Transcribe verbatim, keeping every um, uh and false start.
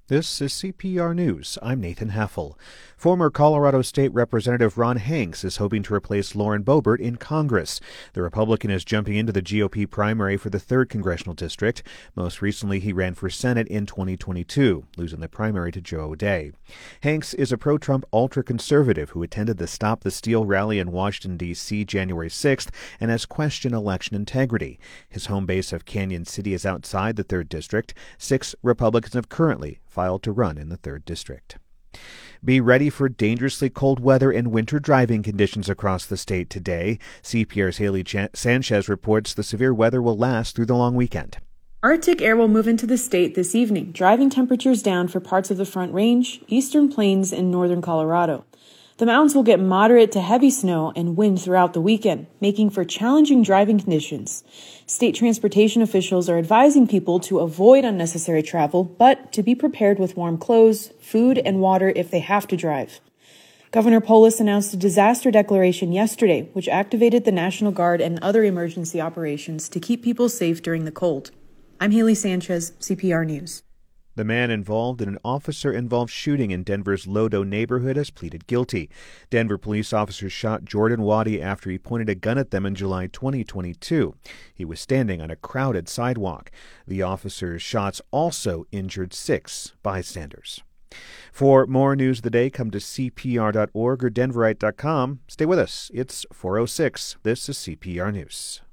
This is C P R News. I'm Nathan Heffel. Former Colorado State Representative Ron Hanks is hoping to replace Lauren Boebert in Congress. The Republican is jumping into the G O P primary for the third Congressional District. Most recently, he ran for Senate in twenty twenty-two, losing the primary to Joe O'Dea. Hanks is a pro-Trump ultra-conservative who attended the Stop the Steal rally in Washington, D C January sixth and has questioned election integrity. His home base of Canyon City is outside the third District. Six Republicans have currently filed to run in the third District. Be ready for dangerously cold weather and winter driving conditions across the state today. C P R's Haley Ch- Sanchez reports the severe weather will last through the long weekend. Arctic air will move into the state this evening, driving temperatures down for parts of the Front Range, Eastern Plains, and northern Colorado. The mountains will get moderate to heavy snow and wind throughout the weekend, making for challenging driving conditions. State transportation officials are advising people to avoid unnecessary travel, but to be prepared with warm clothes, food, and water if they have to drive. Governor Polis announced a disaster declaration yesterday, which activated the National Guard and other emergency operations to keep people safe during the cold. I'm Haley Sanchez, C P R News. The man involved in an officer-involved shooting in Denver's Lodo neighborhood has pleaded guilty. Denver police officers shot Jordan Waddy after he pointed a gun at them in July twenty twenty-two. He was standing on a crowded sidewalk. The officer's shots also injured six bystanders. For more news of the day, come to C P R dot org or Denverite dot com. Stay with us. It's four oh six. This is C P R News.